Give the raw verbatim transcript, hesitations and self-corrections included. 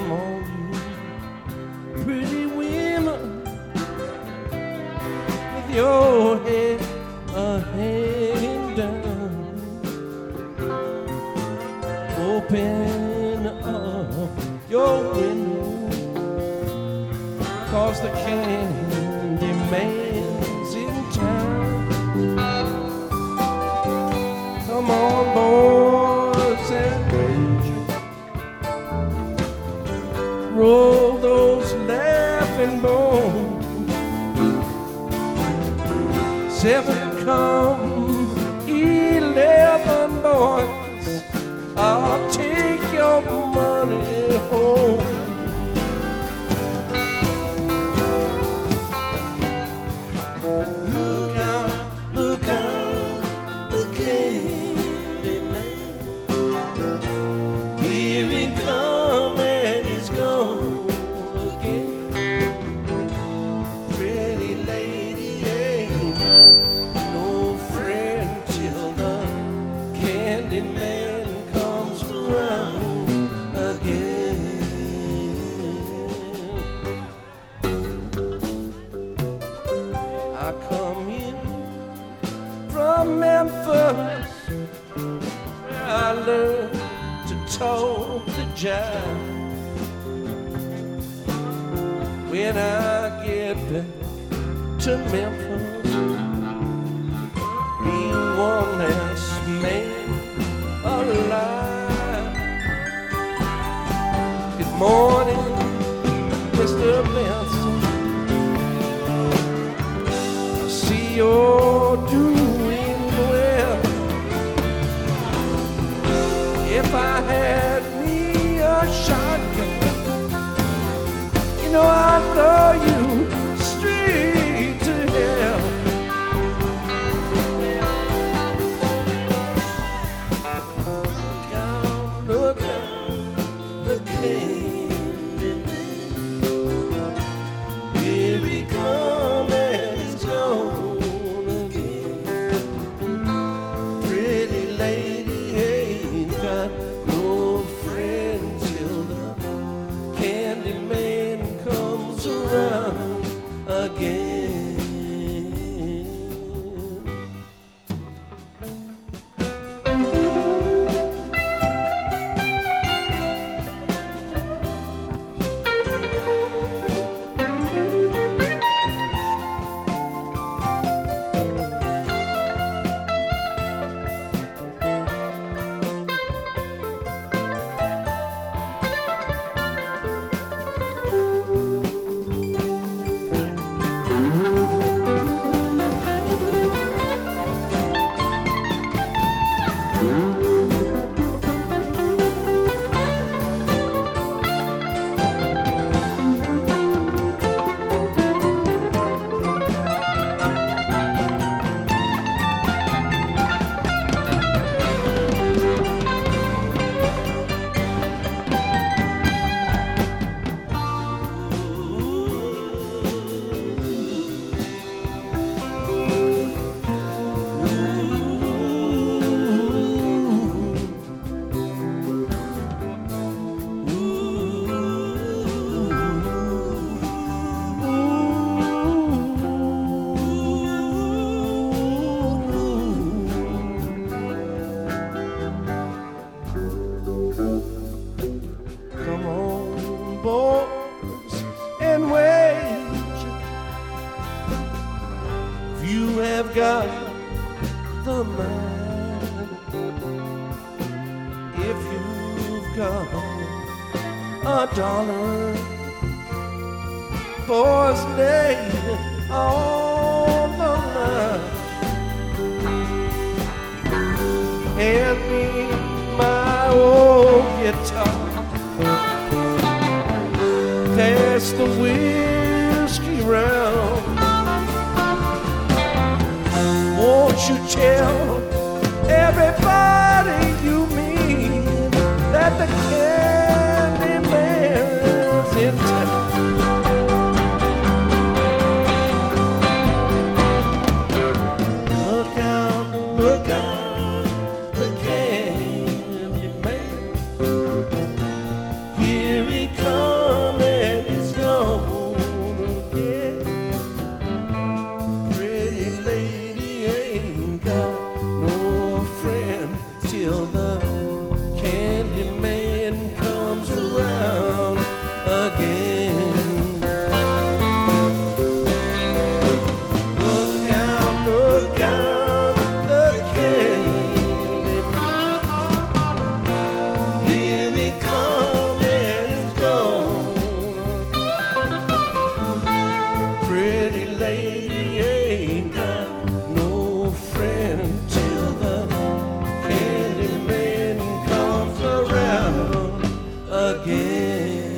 Come on, you pretty women, with your head a hanging down. Open up your window, 'cause the candy man's in town. Come on, boys and girls, roll those laughing bones. Seven come, eleven boys, I'll take your money home. Look out, look out, the candy man. Here he come and he's gone again. Pretty lady ain't got no friend till the candy man comes around again. I come in from Memphis, where I learned to toe the jive. When I get back to Memphis, be one last man alive. Good morning, Mister Benson. I see you're doing well. If I had me a shotgun, you know I'd throw you straight to hell. Look out, look out, the candy man. Here he come and he's gone again. Pretty lady ain't got no friend till the candy man comes around again. Come on, boys, and wait. If you have got the man, if you've got a dollar, boys, lay it on the line. Hand me my old guitar, pass the whiskey round. Won't you tell everybody you meet that the candy man's in town? Look out, look out, the candy man. Here he comes. again.